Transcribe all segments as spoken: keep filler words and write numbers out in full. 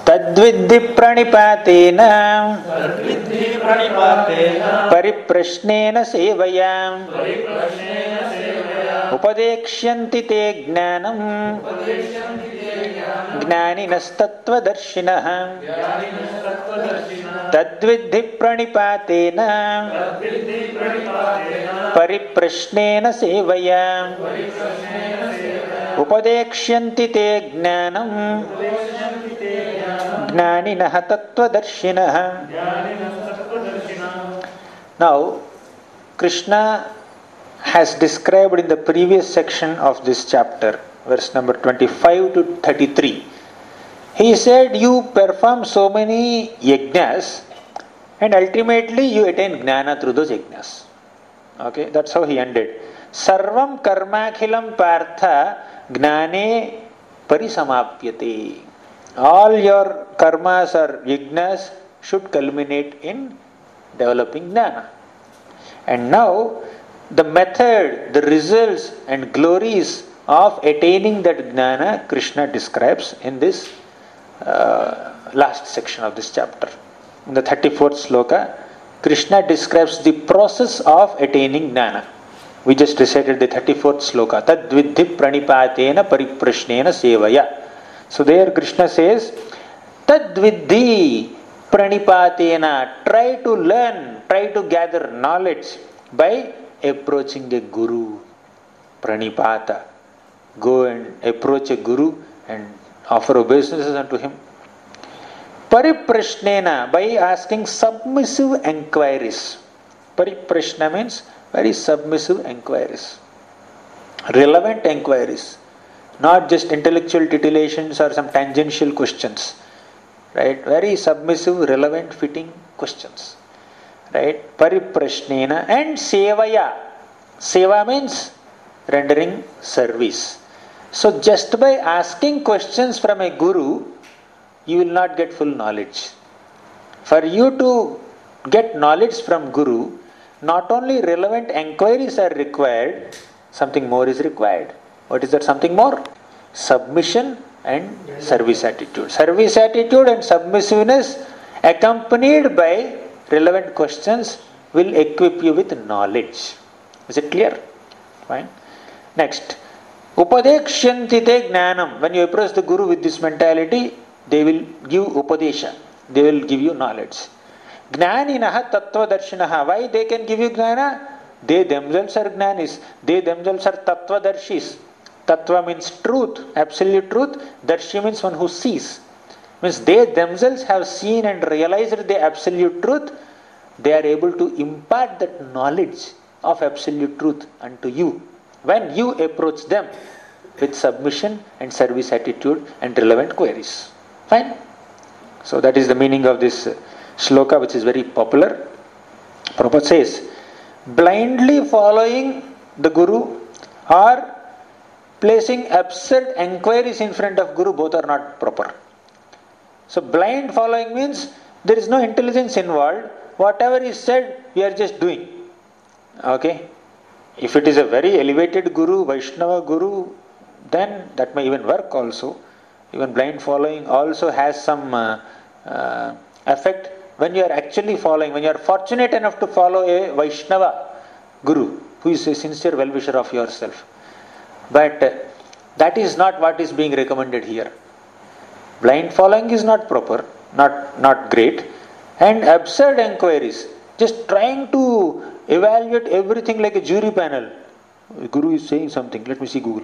तद्विद्धि प्रणिपातेन परिप्रश्नेन सेवया उपदेक्ष्यन्ति ते ज्ञानम् ज्ञानिनस्तत्त्वदर्शिनः तद्विद्धि प्रणिपातेन परिप्रश्नेन सेवया उपदेक्ष्यन्ति ते ज्ञानम् ज्ञानिनः तत्त्वदर्शिनः. Now, Krishna has described in the previous section of this chapter, verse number twenty-five to thirty-three. He said, you perform so many yajnas and ultimately you attain jnana through those yajnas. Okay, that's how he ended. Sarvam karmakhilam partha gnane parisamapyate. All your karmas or yajnas should culminate in developing jnana. And now, the method, the results and glories of attaining that jnana, Krishna describes in this uh, last section of this chapter. In the thirty-fourth sloka, Krishna describes the process of attaining jnana. We just recited the thirty-fourth sloka. Tad vidhi pranipatena pariprashnena sevaya. So there Krishna says, Tad vidhi pranipatena. Try to learn, try to gather knowledge by approaching a guru. Pranipata. Go and approach a guru and offer obeisances unto him. Pariprashnena, by asking submissive enquiries. Pariprashna means very submissive enquiries. Relevant enquiries. Not just intellectual titillations or some tangential questions. Right? Very submissive, relevant, fitting questions. Right? Pariprashnena and sevaya. Seva means rendering service. So just by asking questions from a guru, you will not get full knowledge. For you to get knowledge from guru, not only relevant enquiries are required, something more is required. What is that something more? Submission and service attitude. Service attitude and submissiveness accompanied by relevant questions will equip you with knowledge. Is it clear? Fine. Next. Upadekshanti te jnanam. When you approach the guru with this mentality, they will give upadesha. They will give you knowledge. Jnaninaha tattva darshinaha. Why they can give you jnana? They themselves are jnanis. They themselves are tattva darshis. Tattva means truth, absolute truth. Darshi means one who sees. Means they themselves have seen and realized the absolute truth. They are able to impart that knowledge of absolute truth unto you when you approach them with submission and service attitude and relevant queries. Fine? So that is the meaning of this shloka, which is very popular. Prabhupada says, blindly following the guru or placing absurd enquiries in front of guru, both are not proper. So blind following means there is no intelligence involved. Whatever is said, we are just doing. Okay? If it is a very elevated guru, Vaishnava guru, then that may even work also. Even blind following also has some uh, uh, effect when you are actually following, when you are fortunate enough to follow a Vaishnava guru who is a sincere well-wisher of yourself. But uh, that is not what is being recommended here. Blind following is not proper, not, not great. And absurd enquiries, just trying to evaluate everything like a jury panel. The guru is saying something, let me see Google.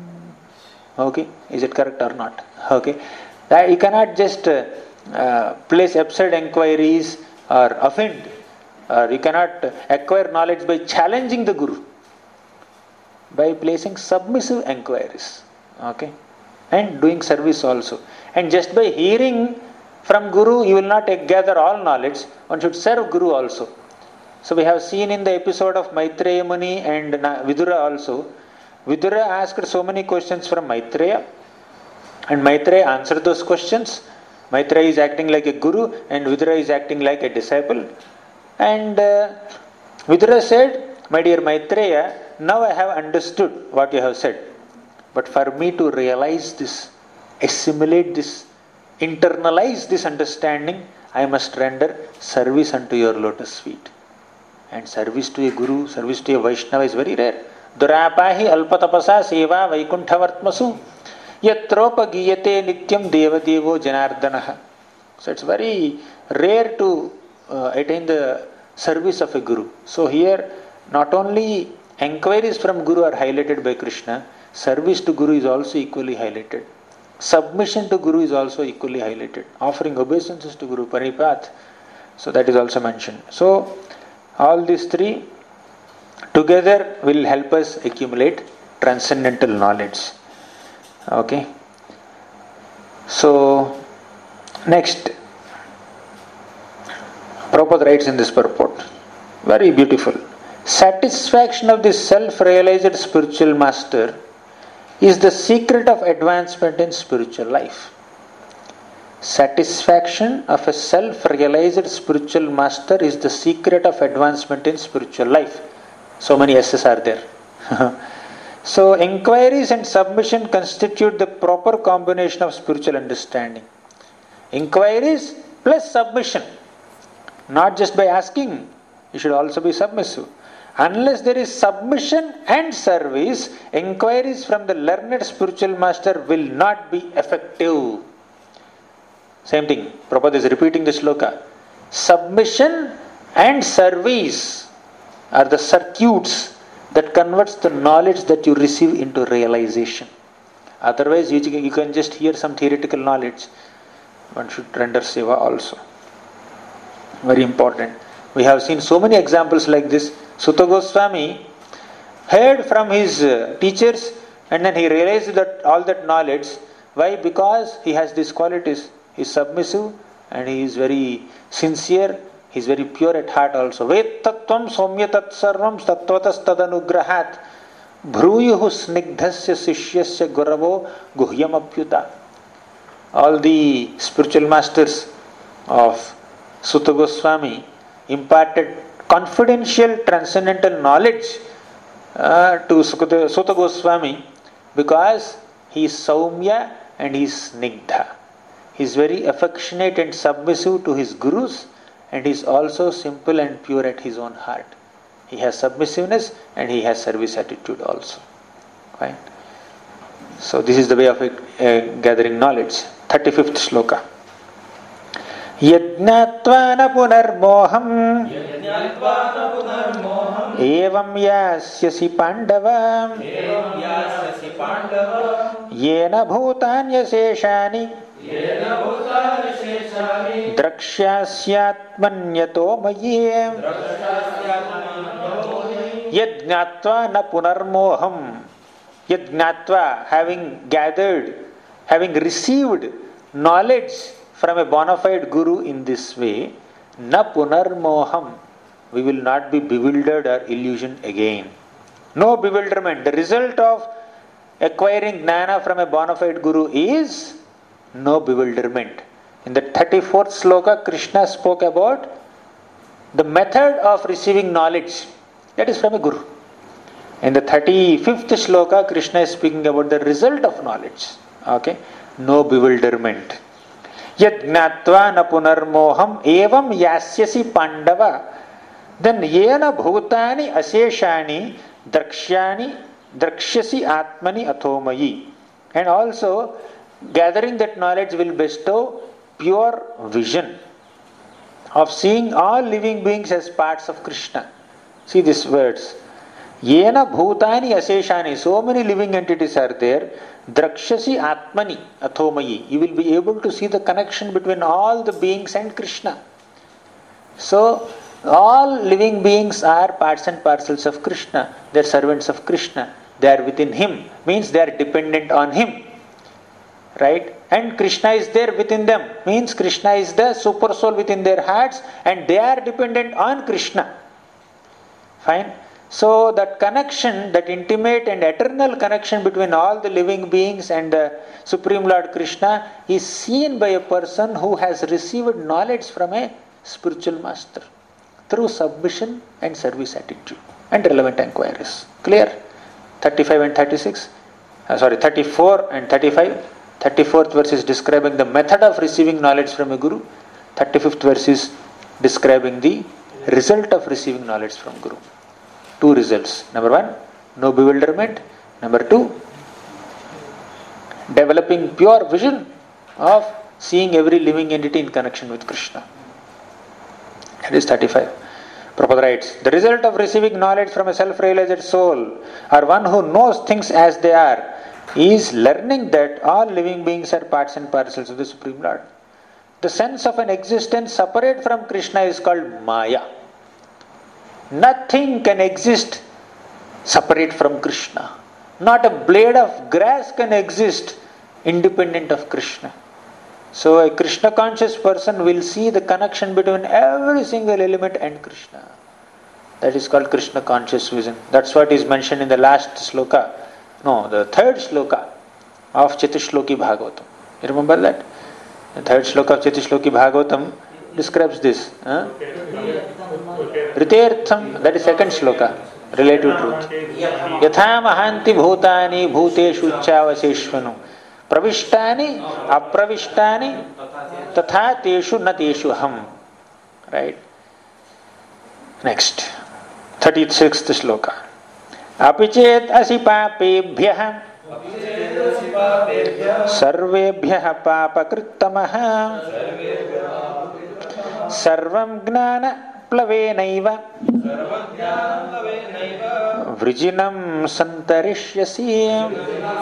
Okay, is it correct or not? Okay, that you cannot just uh, uh, place absurd enquiries or offend, or you cannot acquire knowledge by challenging the guru. By placing submissive enquiries, okay, and doing service also. And just by hearing from guru, you will not gather all knowledge. One should serve guru also. So we have seen in the episode of Maitreya Muni and Vidura also. Vidura asked so many questions from Maitreya, and Maitreya answered those questions. Maitreya is acting like a guru, and Vidura is acting like a disciple. And uh, Vidura said, my dear Maitreya, now I have understood what you have said. But for me to realize this, assimilate this, internalize this understanding, I must render service unto your lotus feet. And service to a Guru, service to a Vaishnava is very rare. Durapahi alpatapasa seva vaikunthavartmasu yatropa giyate nityam devadevo janardanaha. So it's very rare to uh, attain the service of a Guru. So here not only enquiries from Guru are highlighted by Krishna, service to Guru is also equally highlighted. Submission to Guru is also equally highlighted. Offering obeisances to Guru, Paripath. So that is also mentioned. So all these three together will help us accumulate transcendental knowledge. Okay. So next, Prabhupada writes in this purport, very beautiful. Satisfaction of the self-realized spiritual master is the secret of advancement in spiritual life. Satisfaction of a self-realized spiritual master is the secret of advancement in spiritual life. So many S's are there. So inquiries and submission constitute the proper combination of spiritual understanding. Inquiries plus submission. Not just by asking, you should also be submissive. Unless there is submission and service, inquiries from the learned spiritual master will not be effective. Same thing, Prabhupada is repeating the shloka. Submission and service are the circuits that converts the knowledge that you receive into realization. Otherwise, you, you can just hear some theoretical knowledge. One should render seva also. Very important. We have seen so many examples like this. Sutta Goswami heard from his uh, teachers and then he realized that all that knowledge. Why? Because he has these qualities. He is submissive and he is very sincere. He is very pure at heart also. Ved tattvam somya tat sarvam tattvatas tadanugrahat bhruyuhu snigdhasya sishyasya guravo guhyam apyuta. All the spiritual masters of Sutta Goswami imparted confidential transcendental knowledge uh, to Sutta Goswami because he is Saumya and he is Snigdha. He is very affectionate and submissive to his gurus and he is also simple and pure at his own heart. He has submissiveness and he has service attitude also. Right? So this is the way of uh, gathering knowledge. thirty-fifth shloka. Yajnatva na punarmoham evam yasyasi pandava yena bhutanya seshani drakshyasyatmanyato maye yajnatva na punarmoham. Yajnatva, having gathered, having received knowledge from a bona fide guru in this way, na punarmoham, we will not be bewildered or illusioned again. No bewilderment. The result of acquiring jnana from a bona fide guru is no bewilderment. In the thirty-fourth sloka, Krishna spoke about the method of receiving knowledge. That is from a guru. In the thirty-fifth shloka, Krishna is speaking about the result of knowledge. Okay? No bewilderment. Yajnatva na punarmoham evam yasyasi pandava. Then yena bhutani aseshani drakshyani drakshyasi atmani athomayi. And also, gathering that knowledge will bestow pure vision of seeing all living beings as parts of Krishna. See these words. Yena bhutani aseshani. So many living entities are there. Drakshasi atmani athomayi. You will be able to see the connection between all the beings and Krishna. So, all living beings are parts and parcels of Krishna. They are servants of Krishna. They are within Him. Means they are dependent on Him. Right? And Krishna is there within them. Means Krishna is the super soul within their hearts and they are dependent on Krishna. Fine? So that connection, that intimate and eternal connection between all the living beings and the Supreme Lord Krishna is seen by a person who has received knowledge from a spiritual master through submission and service attitude and relevant inquiries. Clear? thirty-five and thirty-six? Uh, sorry, thirty-four and thirty-five. thirty-fourth verse is describing the method of receiving knowledge from a guru. thirty-fifth verse is describing the result of receiving knowledge from guru. Two results. Number one, no bewilderment. Number two, developing pure vision of seeing every living entity in connection with Krishna. That is thirty-five. Prabhupada writes, the result of receiving knowledge from a self-realized soul, or one who knows things as they are, is learning that all living beings are parts and parcels of the Supreme Lord. The sense of an existence separate from Krishna is called Maya. Nothing can exist separate from Krishna. Not a blade of grass can exist independent of Krishna. So a Krishna conscious person will see the connection between every single element and Krishna. That is called Krishna conscious vision. That's what is mentioned in the last sloka. No, the third sloka of Chatushloki Bhagavatam. You remember that? The third sloka of Chatushloki Bhagavatam describes this. Huh? Ritertham, that is second sloka, relative truth. Yatha mahanti bhutani bhuteshu chavaseshvanu pravishtani apravishtani tatha teshu na teshu ham. Right? Next, thirty-sixth sloka. Apichet asipapebhyah sarvebhyah papakrittamah sarvam gnana plavenaiva vrijinam santarishyasi.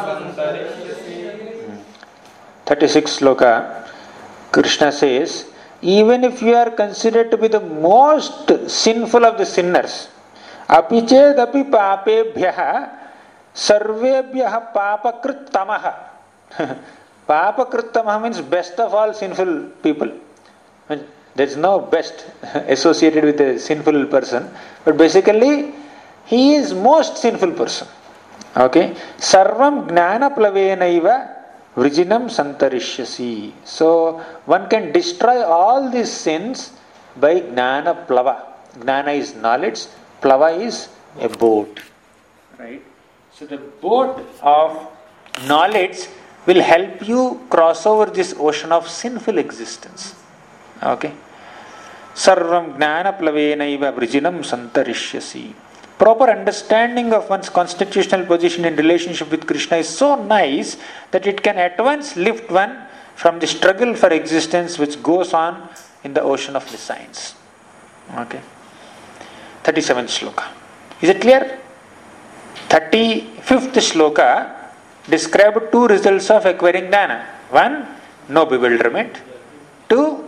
thirty-sixth sloka, Krishna says, even if you are considered to be the most sinful of the sinners, apiched api papebhyah sarvebhyah papakrittamah. Papakrittamah means best of all sinful people. There is no best associated with a sinful person, but basically he is most sinful person. Okay? Sarvam gnana plavenaiva vrijinam santarishyasi. So one can destroy all these sins by gnana plava. Gnana is knowledge, plava is a boat. Right? So the boat of knowledge will help you cross over this ocean of sinful existence. Okay? Sarvam gnana plavenaiva vrijinam santarishyasi. Proper understanding of one's constitutional position in relationship with Krishna is so nice that it can at once lift one from the struggle for existence which goes on in the ocean of the science. Okay. thirty-seventh sloka. Is it clear? thirty-fifth sloka described two results of acquiring jnana. One, no bewilderment. Two,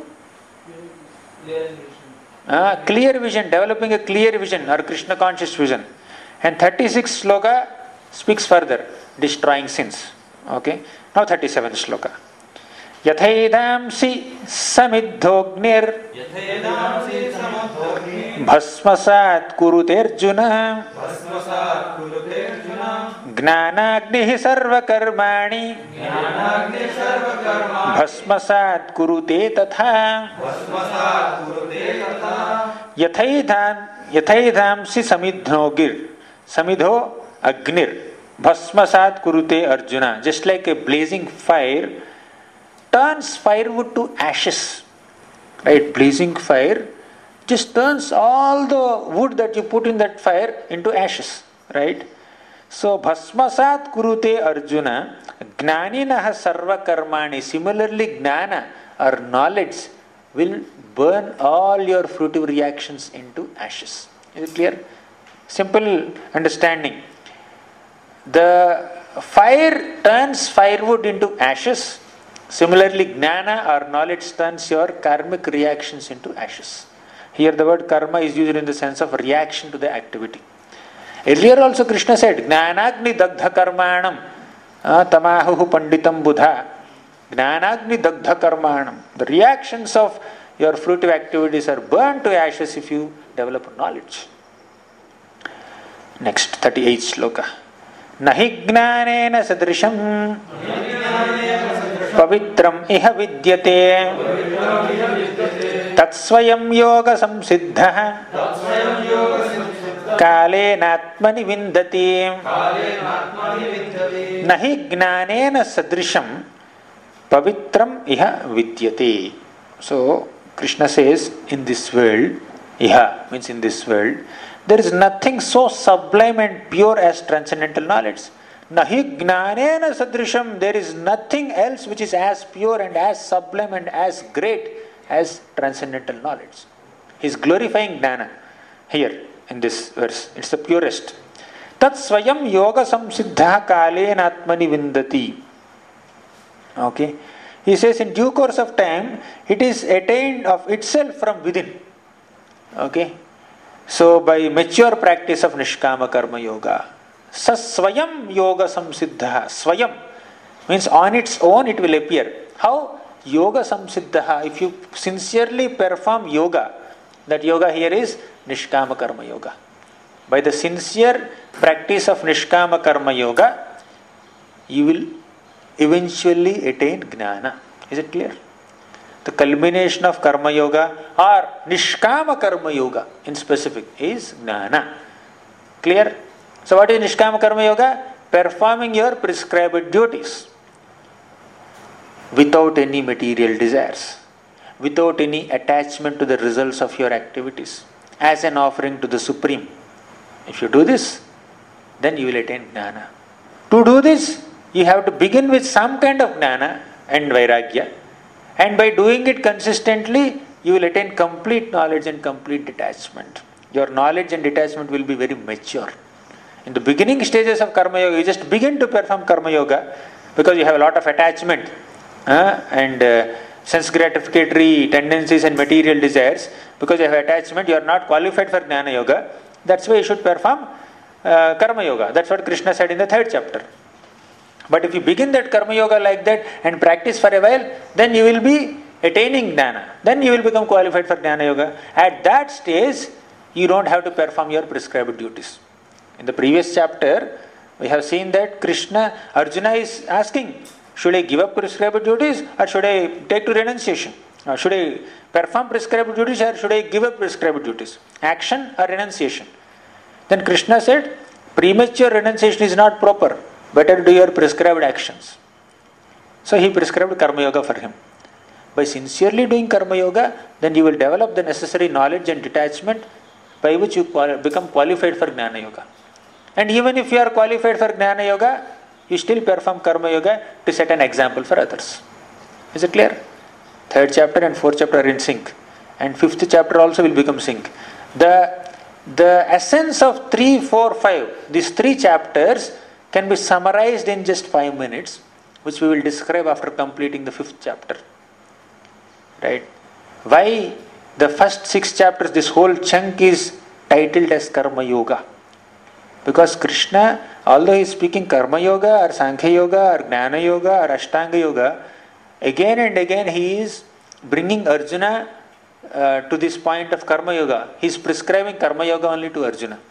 Uh, clear vision, developing a clear vision or Krishna conscious vision. And thirty-sixth sloka speaks further, destroying sins. Okay. Now thirty-seventh sloka. Yathaidamsi samidhognir bhasmasat kurute arjuna gnanagnihi sarva karmani bhasmasat kurute tatha yathaidam yathaidamsi samidhogir samidho agnir bhasmasat kurute arjuna. Just like a blazing fire turns firewood to ashes, right? Blazing fire just turns all the wood that you put in that fire into ashes, right? So bhasmasat kurute arjuna gnaninaha sarva karmani. Similarly, gnana or knowledge will burn all your fruitive reactions into ashes. Is it clear? Simple understanding. The fire turns firewood into ashes. Similarly, gnana or knowledge turns your karmic reactions into ashes. Here the word karma is used in the sense of reaction to the activity. Earlier also Krishna said, Gnanagni dagdha karmanam tamahuhu panditam buddha. Gnanagni dagdha karmanam. The reactions of your fruitive activities are burned to ashes if you develop knowledge. Next, thirty-eighth sloka. Nahi gnanena sadrisham pavitram iha vidyate tatsvayam yoga samsiddha kalenatmani vindati. Nahi gnanena sadrisham Pavitram iha vidyate. So Krishna says, in this world, iha means in this world, there is nothing so sublime and pure as transcendental knowledge. Nahi gnanena sadrisham, there is nothing else which is as pure and as sublime and as great as transcendental knowledge. He is glorifying gnana here in this verse. It's the purest. Tat swayam yoga samsiddha kalena atmani vindati. Okay. He says in due course of time, it is attained of itself from within. Okay. So by mature practice of Nishkama Karma Yoga, sa swayam yoga samsiddha. Swayam means on its own it will appear. How? Yoga samsiddha. If you sincerely perform yoga, that yoga here is Nishkama Karma Yoga. By the sincere practice of Nishkama Karma Yoga, you will eventually attain Gnana. Is it clear? The culmination of Karma Yoga or Nishkama Karma Yoga in specific is Gnana. Clear? So what is Nishkama Karma Yoga? Performing your prescribed duties without any material desires, without any attachment to the results of your activities, as an offering to the Supreme. If you do this, then you will attain Gnana. To do this, you have to begin with some kind of Gnana and Vairagya, and by doing it consistently, you will attain complete knowledge and complete detachment. Your knowledge and detachment will be very mature. In the beginning stages of Karma Yoga, you just begin to perform Karma Yoga because you have a lot of attachment uh, and uh, sense gratificatory tendencies and material desires. Because you have attachment, you are not qualified for Jnana Yoga. That's why you should perform uh, Karma Yoga. That's what Krishna said in the third chapter. But if you begin that Karma Yoga like that and practice for a while, then you will be attaining Jnana. Then you will become qualified for Jnana Yoga. At that stage, you don't have to perform your prescribed duties. In the previous chapter, we have seen that Krishna, Arjuna is asking, should I give up prescribed duties or should I take to renunciation? Or should I perform prescribed duties or should I give up prescribed duties? Action or renunciation? Then Krishna said, premature renunciation is not proper. Better do your prescribed actions. So he prescribed Karma Yoga for him. By sincerely doing Karma Yoga, then you will develop the necessary knowledge and detachment by which you become qualified for Jnana Yoga. And even if you are qualified for Jnana Yoga, you still perform Karma Yoga to set an example for others. Is it clear? Third chapter and fourth chapter are in sync. And fifth chapter also will become sync. The, the essence of three, four, five, these three chapters can be summarized in just five minutes, which we will describe after completing the fifth chapter. Right? Why the first six chapters, this whole chunk is titled as Karma Yoga? Because Krishna, although he is speaking Karma Yoga or Sankhya Yoga or Jnana Yoga or Ashtanga Yoga, again and again he is bringing Arjuna uh, to this point of Karma Yoga. He is prescribing Karma Yoga only to Arjuna.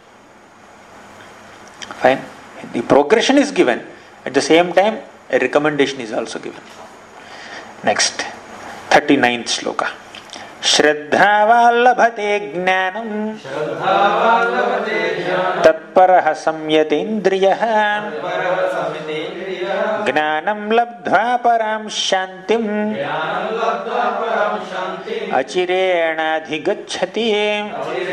Fine. The progression is given. At the same time, a recommendation is also given. Next, thirty-ninth sloka. Shraddhavallabhate jnanam tatparaha samyatendriyah jnanam labdhva param shantim achirena adhigacchati.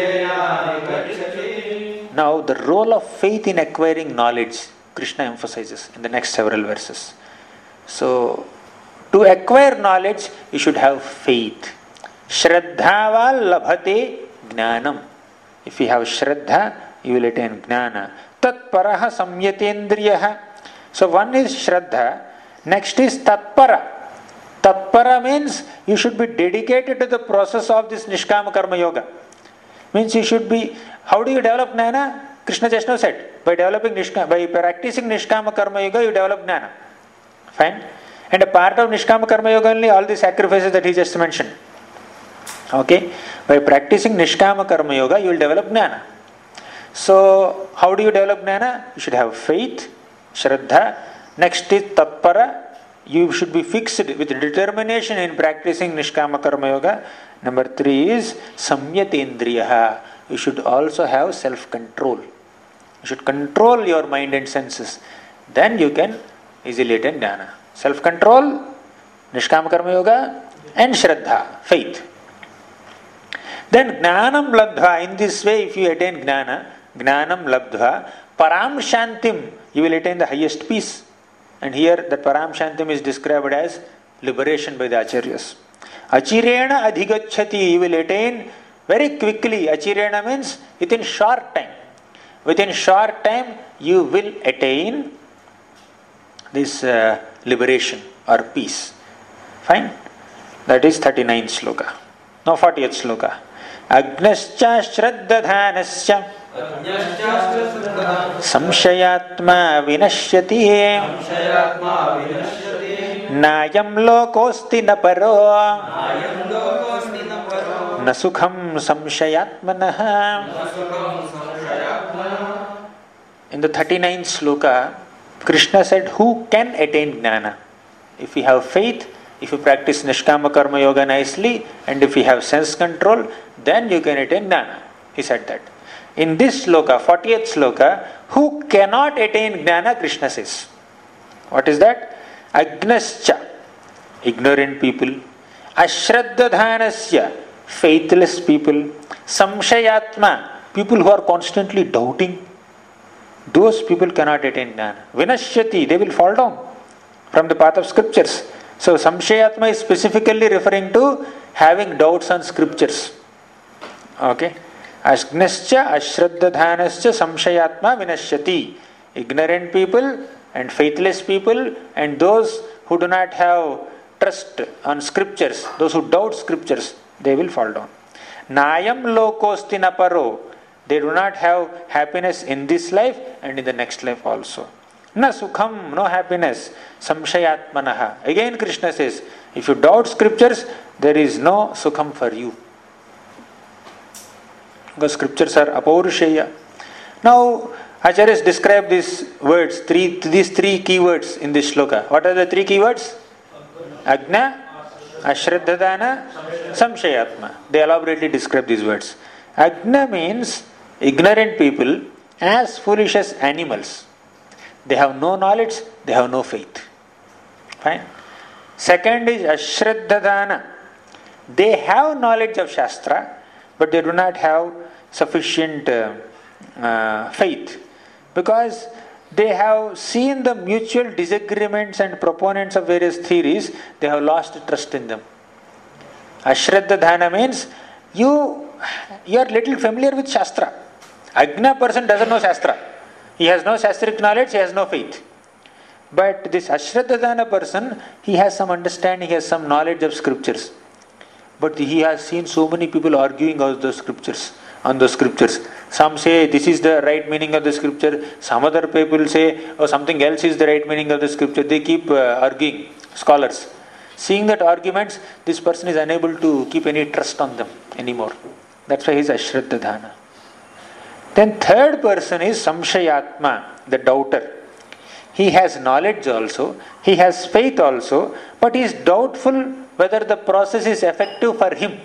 Now the role of faith in acquiring knowledge, Krishna emphasizes in the next several verses. So, to acquire knowledge, you should have faith. Shraddhava labhate jnanam. If you have Shraddha, you will attain Jnana. Tatparaha samyatendriyaha. So one is Shraddha, next is Tatpara. Tatpara means you should be dedicated to the process of this Nishkama Karma Yoga. Means you should be, how do you develop Jnana? Krishna just now said, by developing Nishkama, by practicing Nishkama Karma Yoga, you develop Jnana. Fine? And a part of Nishkama Karma Yoga only all the sacrifices that he just mentioned. Okay? By practicing Nishkama Karma Yoga, you will develop Jnana. So, how do you develop Jnana? You should have faith, Shraddha. Next is Tatpara. You should be fixed with determination in practicing Nishkama Karma Yoga. Number three is Samyatendriyaha. You should also have self-control. You should control your mind and senses. Then you can easily attain Jnana. Self-control Nishkama Karma Yoga and Shraddha, faith. Then Gnanam Labdha, in this way if you attain Gnana, Gnanam Labdha, Param Shantim, you will attain the highest peace. And here that Param Shantim is described as liberation by the Acharyas. Achirena Adhigachati, you will attain very quickly. Achirena means within short time. Within short time you will attain this uh, liberation or peace. Fine? That is thirty-ninth sloka. Now fortieth sloka. Agnascha Shraddadhanascha Samshayatma Vinashyati Nayam Lokosti Naparo Nasukham Samshayatmanaha. In the thirty-ninth sloka, Krishna said, who can attain Gnana? If we have faith, if you practice Nishkama Karma Yoga nicely, and if you have sense control, then you can attain Gnana. He said that. In this sloka, fortieth sloka, who cannot attain Gnana, Krishna says. What is that? Agnascha, ignorant people. Ashraddadhanasya, faithless people. Samshayatma, people who are constantly doubting. Those people cannot attain Gnana. Vinashyati, they will fall down from the path of scriptures. So Samshayatma is specifically referring to having doubts on scriptures. Okay. Agnascha, Ashraddadhanascha, Samshayatma, Vinashyati. Ignorant people and faithless people and those who do not have trust on scriptures, those who doubt scriptures, they will fall down. Nayam lokosti naparo. They do not have happiness in this life and in the next life also. Na sukham, no happiness. Samshayatmanaha. Again Krishna says, if you doubt scriptures, there is no sukham for you. Because scriptures are apaurushaya. Now, Acharyas describe these words, three, these three keywords in this shloka. What are the three keywords? Agna, Ashraddadana, Samshayatma. They elaborately describe these words. Agna means ignorant people, as foolish as animals. They have no knowledge, they have no faith. Fine. Second is Ashraddadana. They have knowledge of Shastra, but they do not have sufficient uh, uh, faith. Because they have seen the mutual disagreements and proponents of various theories, they have lost trust in them. Ashraddadana means you, you are little familiar with Shastra. Agna person doesn't know Shastra. He has no Shastric knowledge, he has no faith. But this Ashraddadana person, he has some understanding, he has some knowledge of scriptures. But he has seen so many people arguing on those scriptures, on those scriptures. Some say this is the right meaning of the scripture. Some other people say, oh, something else is the right meaning of the scripture. They keep uh, arguing, scholars. Seeing that arguments, this person is unable to keep any trust on them anymore. That's why he is Ashraddadana. Then third person is Samshayatma, the doubter. He has knowledge also, he has faith also, but he is doubtful whether the process is effective for him.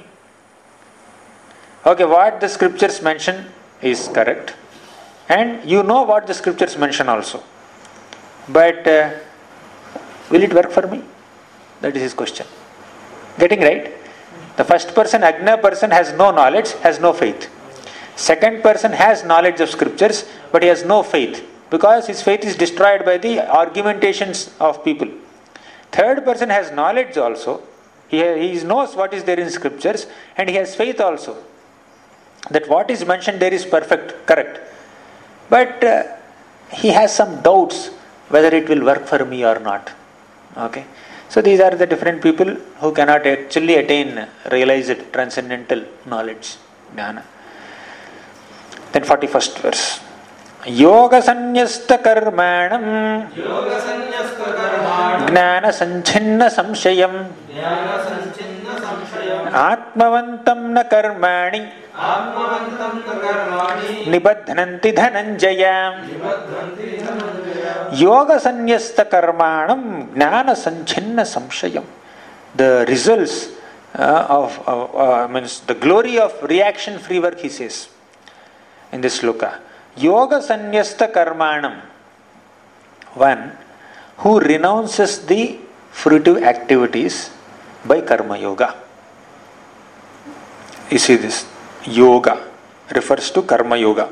Okay, what the scriptures mention is correct. And you know what the scriptures mention also. But uh, will it work for me? That is his question. Getting right? The first person, Agna person, has no knowledge, has no faith. Second person has knowledge of scriptures, but he has no faith, because his faith is destroyed by the argumentations of people. Third person has knowledge also. He, he knows what is there in scriptures, and he has faith also. That what is mentioned there is perfect, correct. But uh, he has some doubts whether it will work for me or not. Okay. So these are the different people who cannot actually attain realized transcendental knowledge, jnana. Then forty-first verse. Yoga sanyasta karmanam Gnana sanchinna samshayam Atmavantam na karmani Nibadhananti dhananjaya. Yoga sanyasta karmanam Gnana sanchinna samshayam. The results uh, of, uh, uh, means the glory of reaction free work, he says in this sloka. Yoga sanyasta karmanam, one who renounces the fruitive activities by karma yoga. You see this? Yoga refers to karma yoga.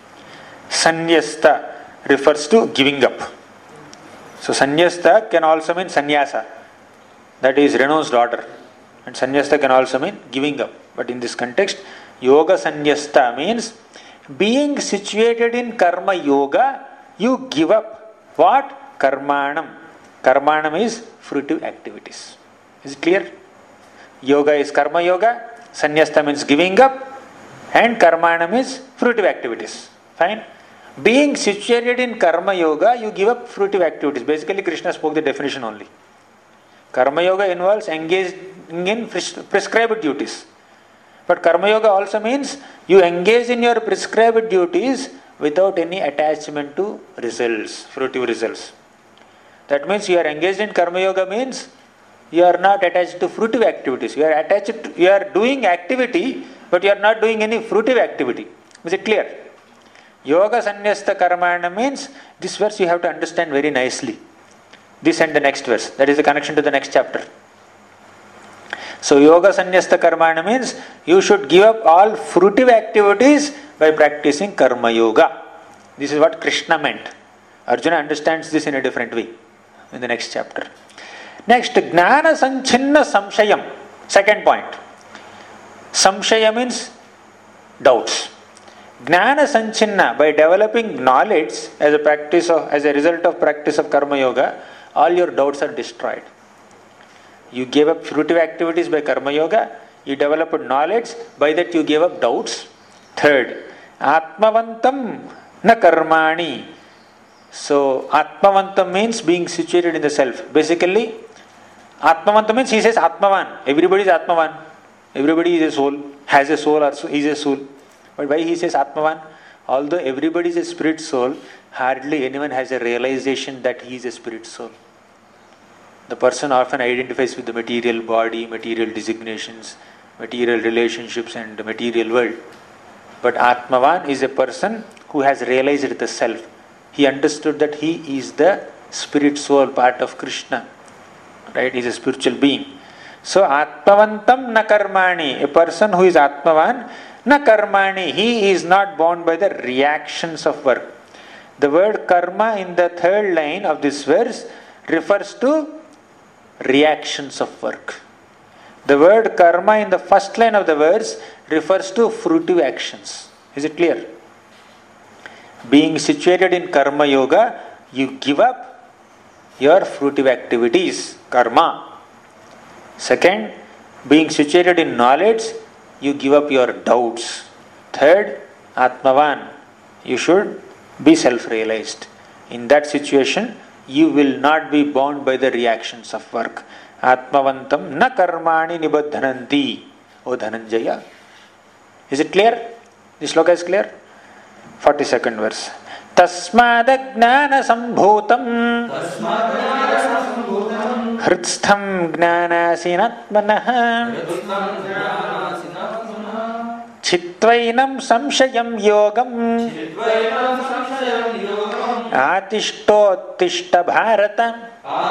Sannyasta refers to giving up. So sannyasta can also mean sannyasa, that is renounced order. And sannyasta can also mean giving up. But in this context, yoga sannyasta means being situated in karma yoga, you give up what? Karmanam. Karmanam is fruitive activities. Is it clear? Yoga is karma yoga, sannyasta means giving up, and karmanam is fruitive activities. Fine? Being situated in karma yoga, you give up fruitive activities. Basically, Krishna spoke the definition only. Karma yoga involves engaging in prescribed duties. But karma yoga also means you engage in your prescribed duties without any attachment to results, fruitive results. That means you are engaged in karma yoga means you are not attached to fruitive activities. You are attached to, you are doing activity, but you are not doing any fruitive activity. Is it clear? Yoga sannyasta karmana means this verse you have to understand very nicely. This and the next verse. That is the connection to the next chapter. So yoga sannyasta karmana means you should give up all fruitive activities by practicing karma yoga. This is what Krishna meant. Arjuna understands this in a different way in the next chapter. Next, Gnana Sanchinna Samshayam. Second point. Samshaya means doubts. Gnana Sanchinna, by developing knowledge as a practice of, as a result of practice of karma yoga, all your doubts are destroyed. You gave up fruitive activities by karma yoga, you developed knowledge, by that you gave up doubts. Third, Atmavantam na karmani. So, Atmavantam means being situated in the self. Basically, Atmavantam means he says Atmavan. Everybody is Atmavan. Everybody is a soul, has a soul or is a soul. But why he says Atmavan? Although everybody is a spirit soul, hardly anyone has a realization that he is a spirit soul. The person often identifies with the material body, material designations, material relationships and the material world. But Atmavan is a person who has realized the self. He understood that he is the spirit soul, part of Krishna. Right? He is a spiritual being. So Atmavantam na karmani, a person who is Atmavan, na karmani, he is not bound by the reactions of work. The word karma in the third line of this verse refers to reactions of work. The word karma in the first line of the verse refers to fruitive actions. Is it clear? Being situated in karma yoga, you give up your fruitive activities, karma. Second, being situated in knowledge, you give up your doubts. Third, Atmavan, you should be self-realized. In that situation, you will not be bound by the reactions of work. Atmavantam na karmani nibaddhananti. O Dhananjaya. Is it clear? This sloka is clear? forty-second verse. Tasmad gnana sambhutam hridstham gnanasinatmanah chitvainam samshayam yogam atishtottishta bharata.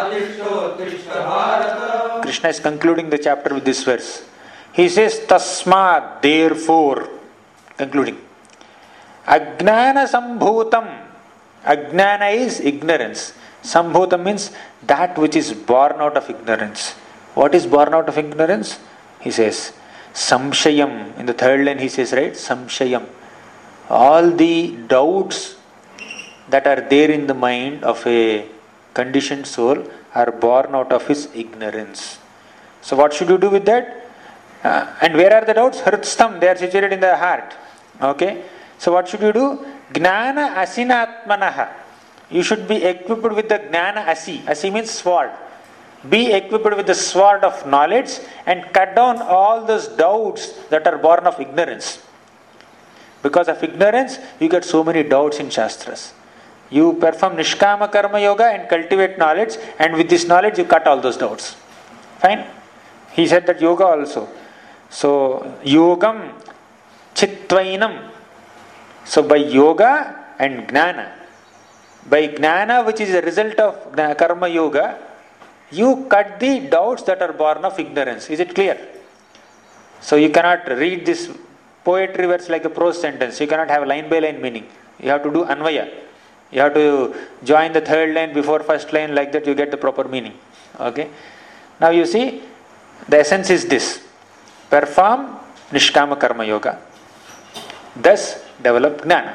Krishna is concluding the chapter with this verse. He says, Tasmad, therefore, concluding. Ajnana sambhutam. Ajnana is ignorance. Sambhutam means that which is born out of ignorance. What is born out of ignorance? He says, Samshayam. In the third line he says, right? Samshayam. All the doubts that are there in the mind of a conditioned soul are born out of his ignorance. So what should you do with that? Uh, and where are the doubts? Hridstham, they are situated in the heart. Okay? So what should you do? Gnana asinatmanaha. You should be equipped with the gnana asi. Asi means sword. Be equipped with the sword of knowledge and cut down all those doubts that are born of ignorance. Because of ignorance, you get so many doubts in Shastras. You perform Nishkama Karma Yoga and cultivate knowledge, and with this knowledge you cut all those doubts. Fine? He said that yoga also. So, yogam chitvainam. So, by yoga and gnana. By gnana, which is a result of karma yoga, You cut the doubts that are born of ignorance. Is it clear? So you cannot read this poetry words like a prose sentence. You cannot have line by line meaning. You have to do anvaya. You have to join the third line before first line, like that you get the proper meaning. Okay. Now you see, the essence is this. Perform Nishkama Karma Yoga. Thus develop Gnana.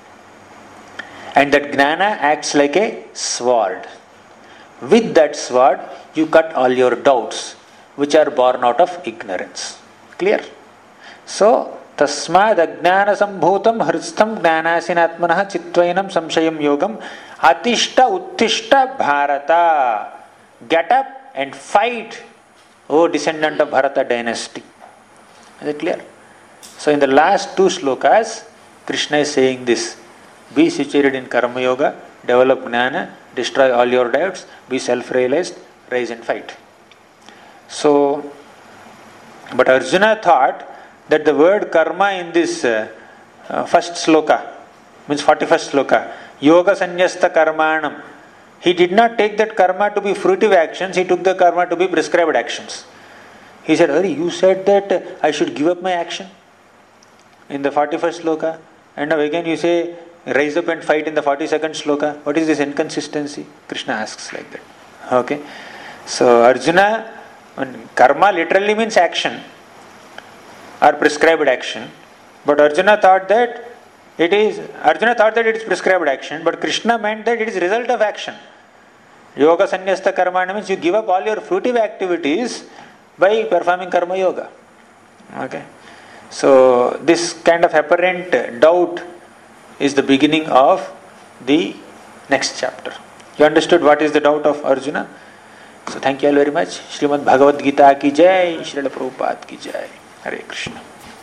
And that Gnana acts like a sword. With that sword, you cut all your doubts, which are born out of ignorance. Clear? So, Tasmad Ajnana Sambhutam Hristam Gnanasinatmanah Chitvainam Samshayam Yogam Atishta Uttishta Bharata. Get up and fight, O descendant of Bharata dynasty. Is it clear? So in the last two slokas, Krishna is saying this. Be situated in Karma Yoga, develop Gnana, destroy all your doubts, be self-realized, rise and fight. So, but Arjuna thought that the word karma in this uh, uh, first sloka, means forty-first sloka, Yoga Sanyasta Karmanam, he did not take that karma to be fruitive actions, he took the karma to be prescribed actions. He said, Hari, you said that I should give up my action in the forty-first sloka, and now again you say, rise up and fight in the forty-second sloka. What is this inconsistency? Krishna asks like that. Okay. So Arjuna, karma literally means action or prescribed action. But Arjuna thought that it is, Arjuna thought that it is prescribed action, but Krishna meant that it is result of action. Yoga Sanyasta Karma means you give up all your fruitive activities by performing Karma Yoga. Okay. So this kind of apparent doubt is the beginning of the next chapter. You understood what is the doubt of Arjuna? So thank you all very much. Srimad Bhagavad Gita ki jai, Srila Prabhupada ki jai. Hare Krishna.